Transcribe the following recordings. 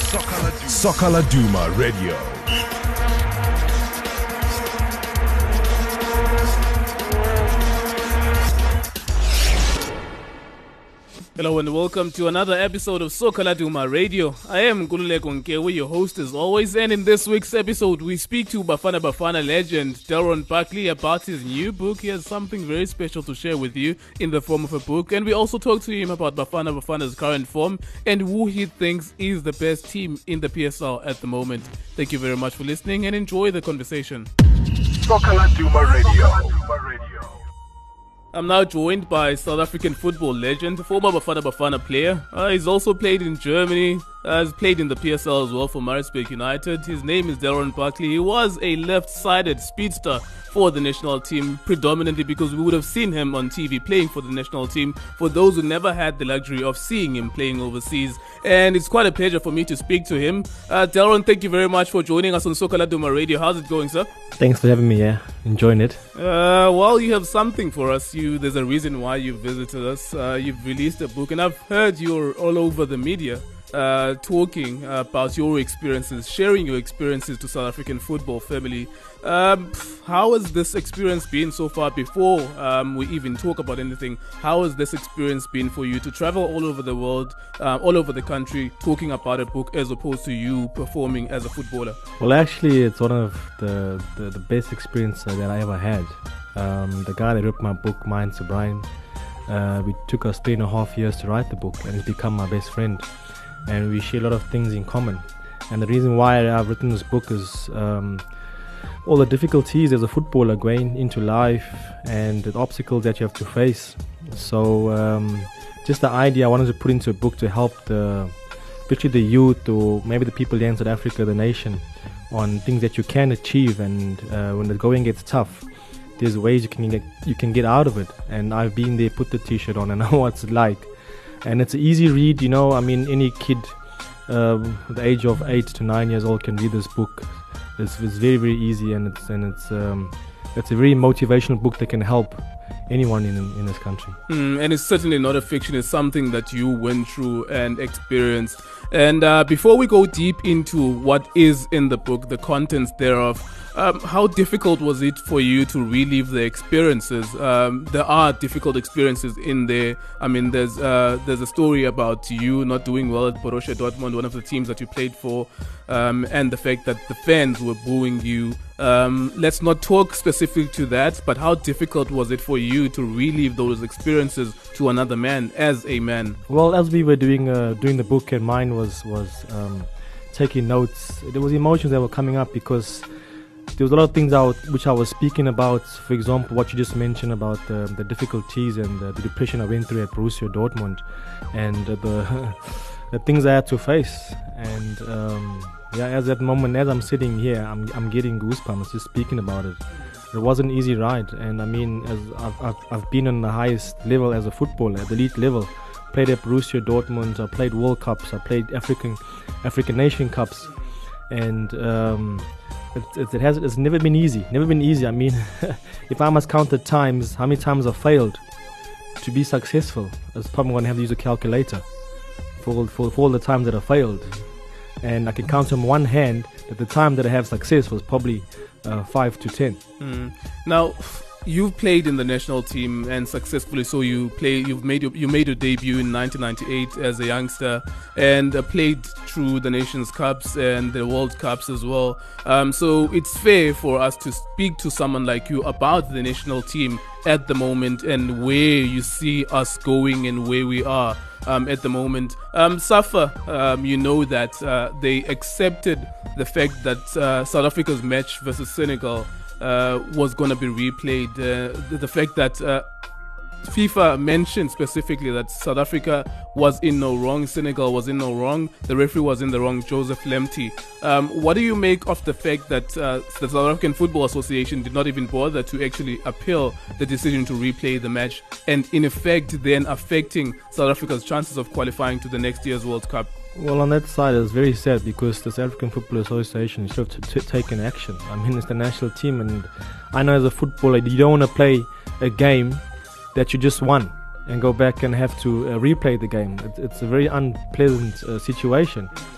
Soccer Laduma Radio. Hello and welcome to another episode of Soccer Laduma Radio. I am Nkululeko Nkewe, your host as always, and in this week's episode we speak to Bafana Bafana legend Delron Buckley about his new book. He has something very special to share with you in the form of a book, and we also talk to him about Bafana Bafana's current form and who he thinks is the best team in the PSL at the moment. Thank you very much for listening and enjoy the conversation. Soccer Laduma Radio. I'm now joined by South African football legend, former Bafana Bafana player. He's also played in Germany, has played in the PSL as well for Maritzburg United. His name is Delron Buckley. He was a left-sided speedster for the national team, predominantly because we would have seen him on TV playing for the national team, for those who never had the luxury of seeing him playing overseas. And it's quite a pleasure for me to speak to him. Delron, thank you very much for joining us on Soccer Laduma Radio. How's it going, sir? Thanks for having me, enjoying it. Well, you have something for us. There's a reason why you visited us. You've released a book, and I've heard you're all over the media talking about your experiences, sharing your experiences to South African football family. How has this experience been so far before we even talk about anything? How has this experience been for you to travel all over the world, all over the country, talking about a book as opposed to you performing as a footballer? Well, actually, it's one of the best experiences that I ever had. The guy that wrote my book, Mine to Brian, we took us 3.5 years to write the book, and he's become my best friend. And we share a lot of things in common. And the reason why I've written this book is all the difficulties as a footballer going into life and the obstacles that you have to face. So just the idea I wanted to put into a book to help especially the youth, or maybe the people here in South Africa, the nation, on things that you can achieve. And when the going gets tough, there's ways you can get out of it. And I've been there, put the t-shirt on, and I know what it's like. And it's an easy read, any kid the age of 8 to 9 years old can read this book. It's very, very easy, and it's a very motivational book that can help anyone in this country. And it's certainly not a fiction. It's something that you went through and experienced. And before we go deep into what is in the book, the contents thereof, how difficult was it for you to relive the experiences? There are difficult experiences in there. I mean, there's a story about you not doing well at Borussia Dortmund, one of the teams that you played for, and the fact that the fans were booing you. Let's not talk specific to that, but how difficult was it for you to relive those experiences to another man, as a man? Well, as we were doing the book, and mine was taking notes, there was emotions that were coming up because there was a lot of things which I was speaking about. For example, what you just mentioned about the difficulties and the depression I went through at Borussia Dortmund, and the things I had to face. And as that moment, as I'm sitting here, I'm getting goosebumps just speaking about it. It wasn't an easy ride, and I mean, as I've been on the highest level as a footballer, at the elite level. Played at Borussia Dortmund, I played World Cups, I played African Nation Cups, and it's never been easy. I mean, if I must count the times, how many times I've failed to be successful, it's probably going to have to use a calculator for all the times that I failed. And I can count on one hand that the time that I have success was probably 5 to 10. Now, you've played in the national team and successfully. So you made your debut in 1998 as a youngster and played through the Nations Cups and the World Cups as well. So it's fair for us to speak to someone like you about the national team at the moment and where you see us going and where we are at the moment. Safa, you know that they accepted the fact that South Africa's match versus Senegal was going to be replayed. The fact that FIFA mentioned specifically that South Africa was in no wrong, Senegal was in no wrong, the referee was in the wrong, Joseph Lemty. What do you make of the fact that the South African Football Association did not even bother to actually appeal the decision to replay the match, and in effect then affecting South Africa's chances of qualifying to the next year's World Cup? Well, on that side, it's very sad because the South African Football Association should have taken action. I mean, it's the national team, and I know as a footballer, you don't want to play a game that you just won and go back and have to replay the game. It's a very unpleasant situation.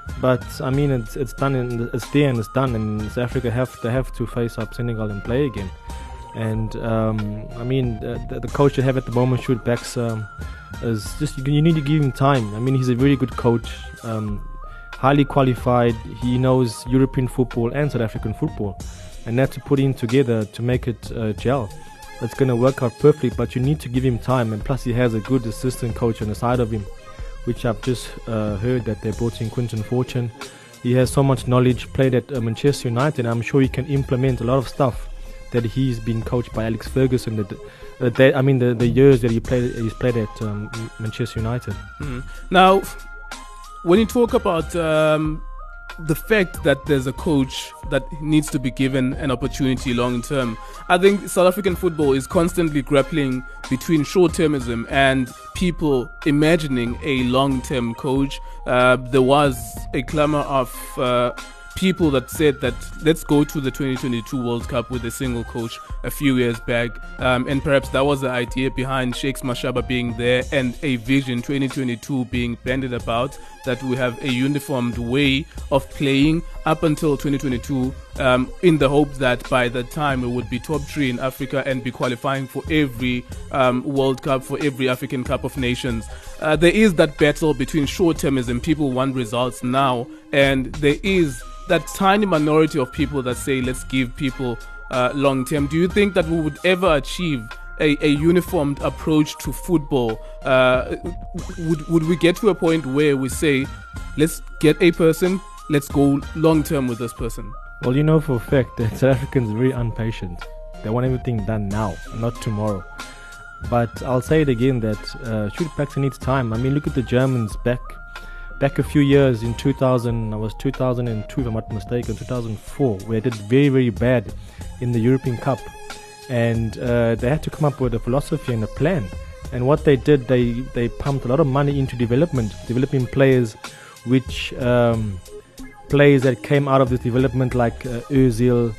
But I mean, it's done, and it's there, and it's done. And South Africa have to face up Senegal and play again. And I mean, the coach they have at the moment, Sjoerd Baks, is just you need to give him time. I mean, he's a very good coach, highly qualified. He knows European football and South African football, and that to put in together to make it gel. It's going to work out perfectly, but you need to give him time. And plus, he has a good assistant coach on the side of him, which I've just heard that they brought in Quinton Fortune. He has so much knowledge, played at Manchester United. I'm sure he can implement a lot of stuff that he's been coached by Alex Ferguson. The years that he's played at Manchester United. Now, when you talk about the fact that there's a coach that needs to be given an opportunity long term, I think South African football is constantly grappling between short-termism and people imagining a long-term coach. There was a clamor of people that said that let's go to the 2022 World Cup with a single coach a few years back, and perhaps that was the idea behind Shakes Mashaba being there and a vision 2022 being bandied about, that we have a uniformed way of playing up until 2022, in the hope that by the time it would be top 3 in Africa and be qualifying for every World Cup, for every African Cup of Nations. There is that battle between short-termism, people want results now, and there is that tiny minority of people that say let's give people long term. Do you think that we would ever achieve a uniformed approach to football? Would we get to a point where we say let's get a person, let's go long term with this person? Well, you know for a fact that South Africans are very impatient. They want everything done now, not tomorrow. But I'll say it again that Sjoerd Baks needs time. I mean, look at the Germans back a few years in 2002, if I'm not mistaken, 2004, where they did very, very bad in the European Cup. And they had to come up with a philosophy and a plan. And what they did, they pumped a lot of money into developing players, which players that came out of this development like Özil,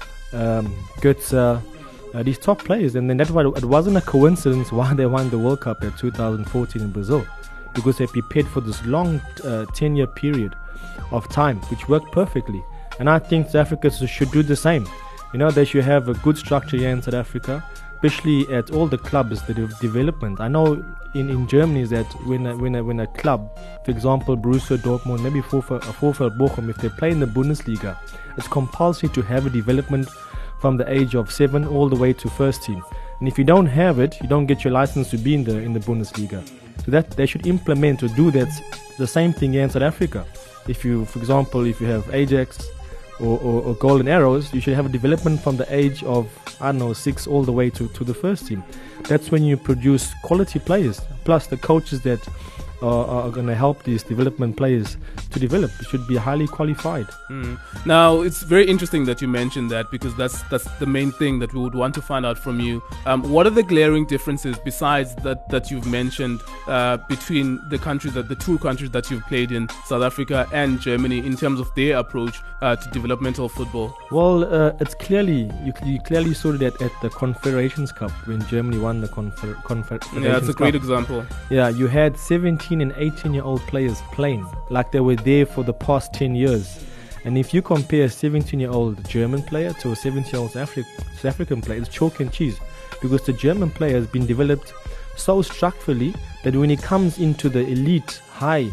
Götze, these top players. And then that's why it wasn't a coincidence why they won the World Cup in 2014 in Brazil. Because they prepared for this long 10-year period of time, which worked perfectly. And I think South Africa should do the same. You know, they should have a good structure here in South Africa, especially at all the clubs, the development. I know in Germany is that when a club, for example, Borussia Dortmund, maybe VfL Bochum, if they play in the Bundesliga, it's compulsory to have a development from the age of 7 all the way to first team. And if you don't have it, you don't get your license to be in the Bundesliga. So that they should implement or do that the same thing here in South Africa. If you, for example, if you have Ajax or Golden Arrows, you should have a development from the age of 6 all the way to the first team. That's when you produce quality players. Plus the coaches that are going to help these development players to develop should be highly qualified. Now, it's very interesting that you mentioned that, because that's the main thing that we would want to find out from you. What are the glaring differences besides that you've mentioned between the two countries that you've played in, South Africa and Germany, in terms of their approach to developmental football? Well, it's clearly you clearly saw that at the Confederations Cup when Germany won the Confederations Cup. Yeah, that's a great example. Yeah, you had 17 and 18-year-old players playing like they were there for the past 10 years. And if you compare a 17-year-old German player to a 17-year-old South African player, it's chalk and cheese, because the German player has been developed so structurally that when he comes into the elite high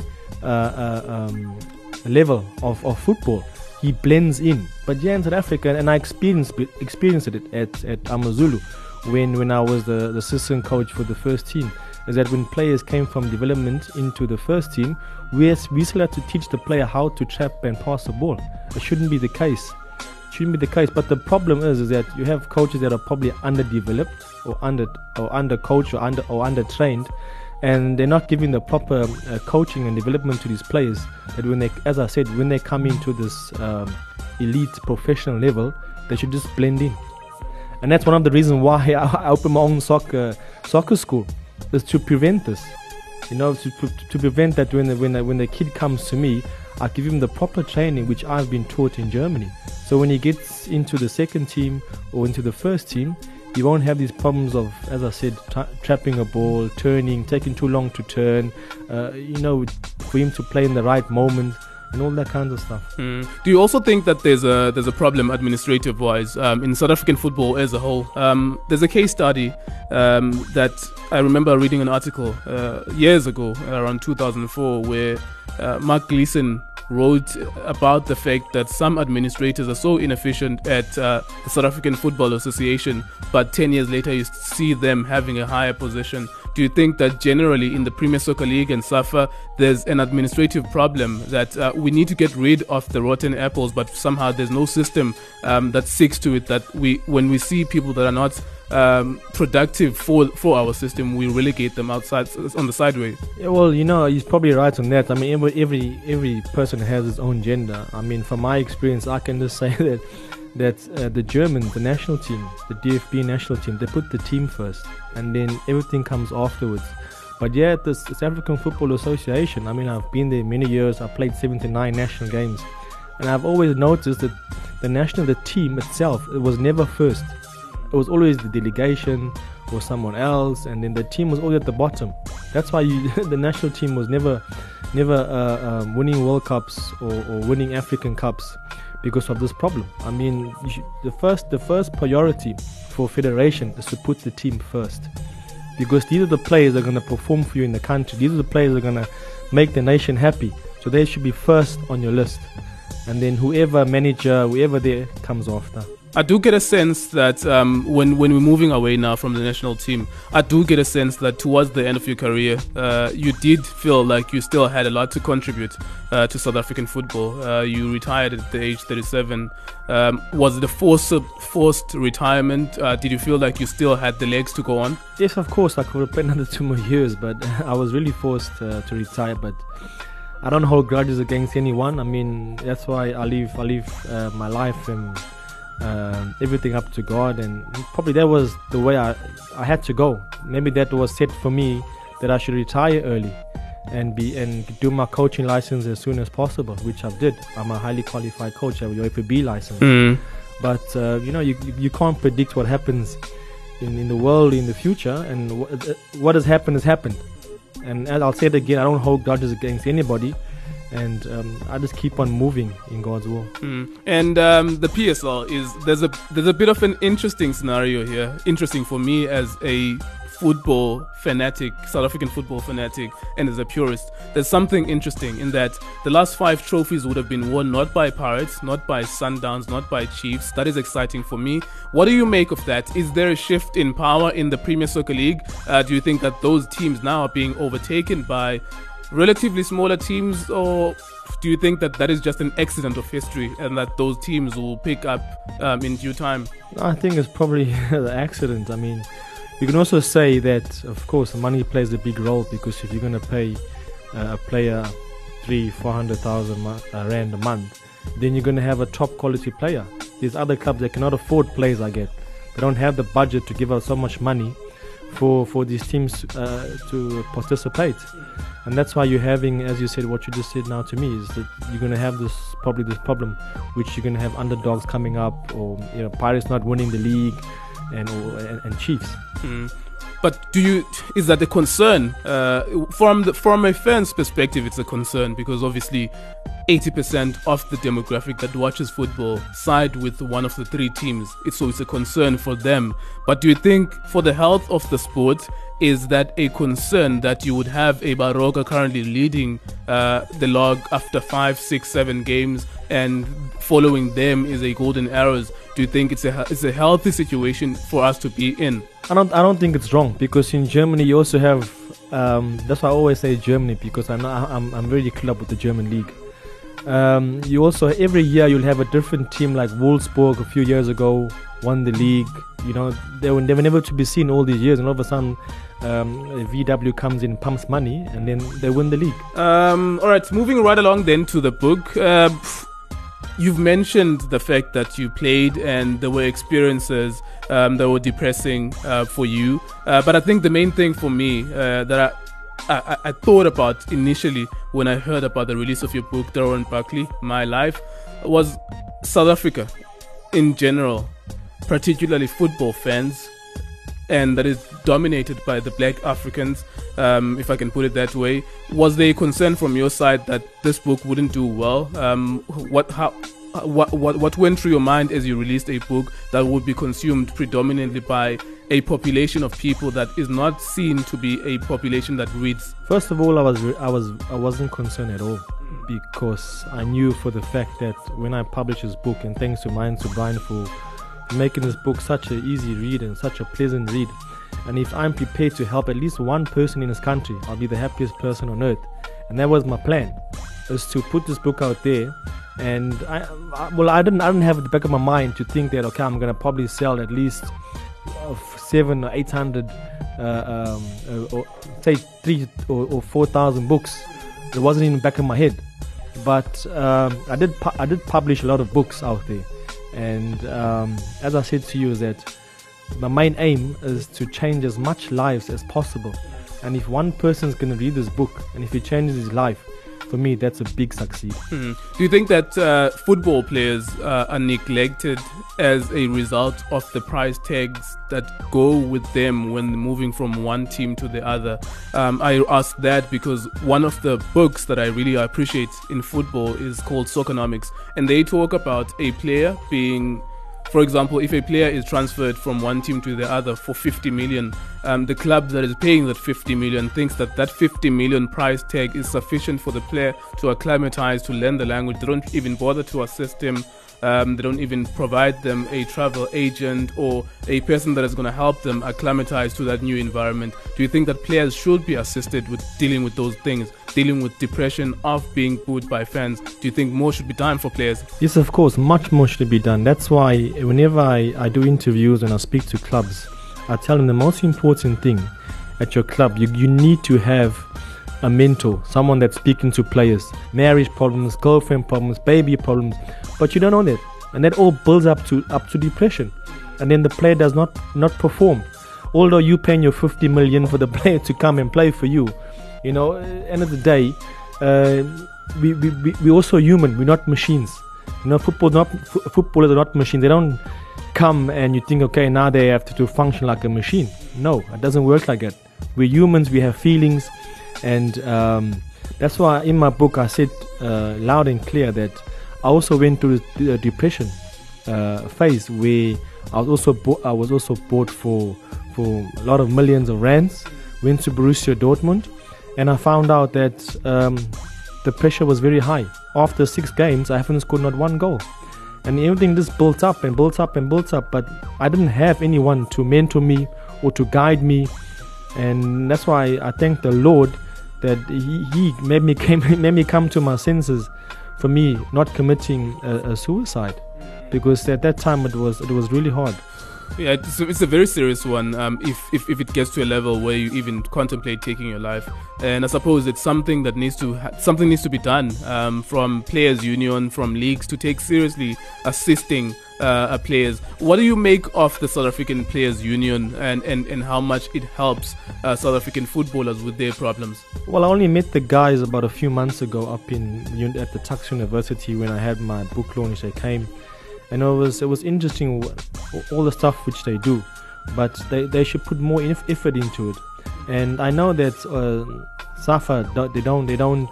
level of football, he blends in. But here in South Africa, and I experienced it at Amazulu when I was the assistant coach for the first team, is that when players came from development into the first team, we still had to teach the player how to trap and pass the ball. It shouldn't be the case. But the problem is that you have coaches that are probably underdeveloped or under coached or under trained, and they're not giving the proper coaching and development to these players. That when they come into this elite professional level, they should just blend in. And that's one of the reasons why I opened my own soccer school, is to prevent this. You know, to prevent that when the kid comes to me, I give him the proper training which I've been taught in Germany. So when he gets into the second team or into the first team, he won't have these problems of, as I said, trapping a ball, turning, taking too long to turn. For him to play in the right moment. and all that kinds of stuff. Do you also think that there's a problem administrative wise in South African football as a whole? There's a case study that I remember reading an article years ago, around 2004, where Mark Gleeson wrote about the fact that some administrators are so inefficient at the South African Football Association, but 10 years later you see them having a higher position. Do you think that generally in the Premier Soccer League and SAFA there's an administrative problem that we need to get rid of the rotten apples, but somehow there's no system that sticks to it, that when we see people that are not productive for our system, we relegate them outside on the sideway? Yeah, well, he's probably right on that. I mean, every person has his own agenda. I mean, from my experience, I can just say that the Germans, the national team, the DFB national team, they put the team first, and then everything comes afterwards. But yeah, at the South African Football Association, I mean, I've been there many years. I've played 79 national games, and I've always noticed that the team itself, it was never first. It was always the delegation or someone else, and then the team was always at the bottom. That's why the national team was never winning World Cups or winning African Cups, because of this problem. I mean, the first priority for federation is to put the team first, because these are the players that are going to perform for you in the country. These are the players that are going to make the nation happy. So they should be first on your list, and then whoever there comes after. I do get a sense that when we're moving away now from the national team, I do get a sense that towards the end of your career, you did feel like you still had a lot to contribute to South African football. You retired at the age 37. Was it a forced retirement? Did you feel like you still had the legs to go on? Yes, of course. I could have played another 2 more years, but I was really forced to retire. But I don't hold grudges against anyone. I mean, that's why I leave my life and everything up to God, and probably that was the way I had to go. Maybe that was set for me, that I should retire early and do my coaching license as soon as possible, which I did. I'm a highly qualified coach. I have a UFB license. But you can't predict what happens in the world in the future, and what has happened has happened. And as I'll say it again, I don't hold grudges against anybody. And I just keep on moving in God's will. And the PSL there's a bit of an interesting scenario here. Interesting for me as a football fanatic, South African football fanatic, and as a purist. There's something interesting in that the last 5 trophies would have been won not by Pirates, not by Sundowns, not by Chiefs. That is exciting for me. What do you make of that? Is there a shift in power in the Premier Soccer League? Do you think that those teams now are being overtaken by relatively smaller teams, or do you think that is just an accident of history and that those teams will pick up in due time? I think it's probably the accident. I mean, you can also say that, of course, money plays a big role, because if you're going to pay a player 300,000-400,000 rand a month, then you're going to have a top quality player. There's other clubs that cannot afford players like that. They don't have the budget to give out so much money for these teams to participate. And that's why you're having, as you said, what you just said now to me, is that you're going to have this problem, which you're going to have underdogs coming up, or Pirates not winning the league, and Chiefs. But is that a concern? From a fan's perspective, it's a concern, because obviously 80% of the demographic that watches football side with one of the 3 teams. So it's a concern for them. But do you think for the health of the sport, is that a concern that you would have a Baroka currently leading the log after 5, 6, 7 games, and following them is a Golden Arrows? Do you think it's a healthy situation for us to be in? I don't think it's wrong, because in Germany you also have that's why I always say Germany, because I'm very club with the German league. You also, every year you'll have a different team, like Wolfsburg a few years ago won the league. They were never to be seen all these years, and all of a sudden VW comes in, pumps money, and then they win the league. All right, moving right along then to the book. You've mentioned the fact that you played and there were experiences that were depressing for you. But I think the main thing for me that I thought about initially when I heard about the release of your book, Darren Buckley, My Life, was South Africa in general, particularly football fans, and that is dominated by the black Africans, if I can put it that way. Was there a concern from your side that this book wouldn't do well? What went through your mind as you released a book that would be consumed predominantly by a population of people that is not seen to be a population that reads? First of all, I wasn't concerned at all, because I knew for the fact that when I published this book, and thanks to Minds to Brian for making this book such an easy read and such a pleasant read, and if I'm prepared to help at least one person in this country, I'll be the happiest person on earth. And that was my plan, is to put this book out there. And I didn't have at the back of my mind to think that, okay, I'm gonna probably sell at least 700 or 800 or say 3,000 or 4,000 books. It wasn't in the back of my head, but I did publish a lot of books out there. And as I said to you, is that my main aim is to change as much lives as possible. And if one person is going to read this book, and if he changes his life, for me, that's a big succeed. Do you think that football players are neglected as a result of the price tags that go with them when moving from one team to the other? I ask that because one of the books that I really appreciate in football is called Soccernomics, and they talk about a player being, for example, if a player is transferred from one team to the other for 50 million, the club that is paying that 50 million thinks that that 50 million price tag is sufficient for the player to acclimatize, to learn the language. They don't even bother to assist him. They don't even provide them a travel agent or a person that is going to help them acclimatize to that new environment. Do you think that players should be assisted with dealing with those things, dealing with depression of being booed by fans? Do you think more should be done for players? Yes, of course, much more should be done. That's why whenever I do interviews and I speak to clubs, I tell them the most important thing at your club, you need to have a mentor, someone that's speaking to players, marriage problems, girlfriend problems, baby problems, but you don't know that, and that all builds up to depression, and then the player does not perform, although you paying your 50 million for the player to come and play for you. You know, end of the day, we also human. We're not machines. You know, footballers are not machines. They don't come and you think, okay, now they have to function like a machine. No, it doesn't work like that. We're humans. We have feelings, and that's why in my book I said loud and clear that I also went through the depression phase where I was also bought for a lot of millions of rands. Went to Borussia Dortmund, and I found out that the pressure was very high. After 6 games, I haven't scored not one goal, and everything just built up and built up and built up. But I didn't have anyone to mentor me or to guide me, and that's why I thank the Lord that He made me come to my senses for me not committing a suicide, because at that time it was really hard. Yeah, it's a very serious one. If it gets to a level where you even contemplate taking your life, and I suppose it's something that needs to be done from players' union, from leagues, to take seriously assisting players. What do you make of the South African Players Union and how much it helps South African footballers with their problems? Well, I only met the guys about a few months ago up at the Tuks University when I had my book launch. They came, and it was interesting all the stuff which they do, but they should put more effort into it. And I know that SAFA they don't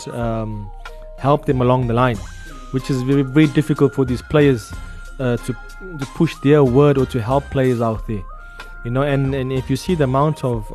help them along the line, which is very, very difficult for these players to push their word or to help players out there, you know. And if you see the amount of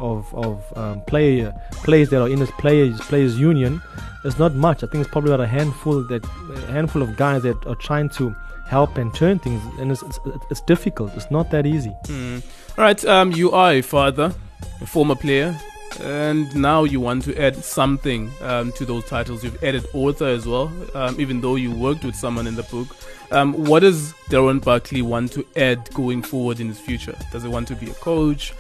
players that are in this players union, it's not much. I think it's probably about a handful of guys that are trying to help and turn things, and it's difficult. It's not that easy. All right, you are a father, a former player, and now you want to add something to those titles. You've added author as well, even though you worked with someone in the book. What does Darren Buckley want to add going forward in his future? Does he want to be a coach,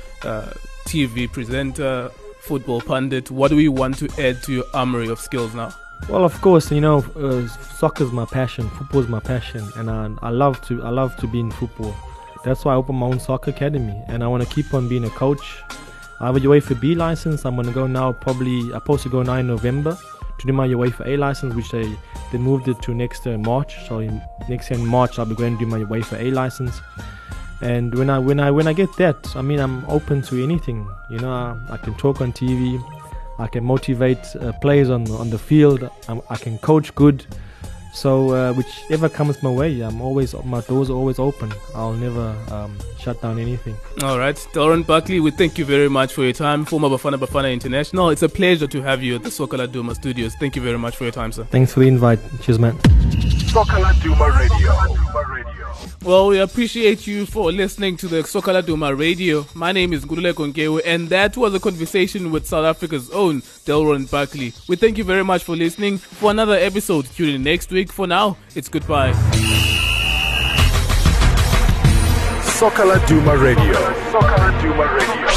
TV presenter, football pundit? What do we want to add to your armory of skills now? Well, of course, you know, soccer is my passion, football is my passion, and I love to be in football. That's why I opened my own soccer academy, and I want to keep on being a coach. I have a UEFA B license. I'm going to go now, I'm supposed to go now in November to do my UEFA A license, which they moved it to next March. So next year in March, I'll be going to do my UEFA A license. And when I get that, I mean, I'm open to anything. You know, I can talk on TV, I can motivate players on the field, I can coach good. So whichever comes my way, my doors are always open. I'll never shut down anything. All right, Delron Buckley, we thank you very much for your time. Former Bafana International. It's a pleasure to have you at the Soccer Laduma studios. Thank you very much for your time, sir. Thanks for the invite. Cheers, man. Soccer Laduma Radio. Well, we appreciate you for listening to the Soccer Laduma Radio. My name is Ngulule Konkewe, and that was a conversation with South Africa's own Delron Buckley. We thank you very much for listening. For another episode, tune in next week. For now, it's goodbye. Soccer Laduma Radio. Soccer Laduma Radio.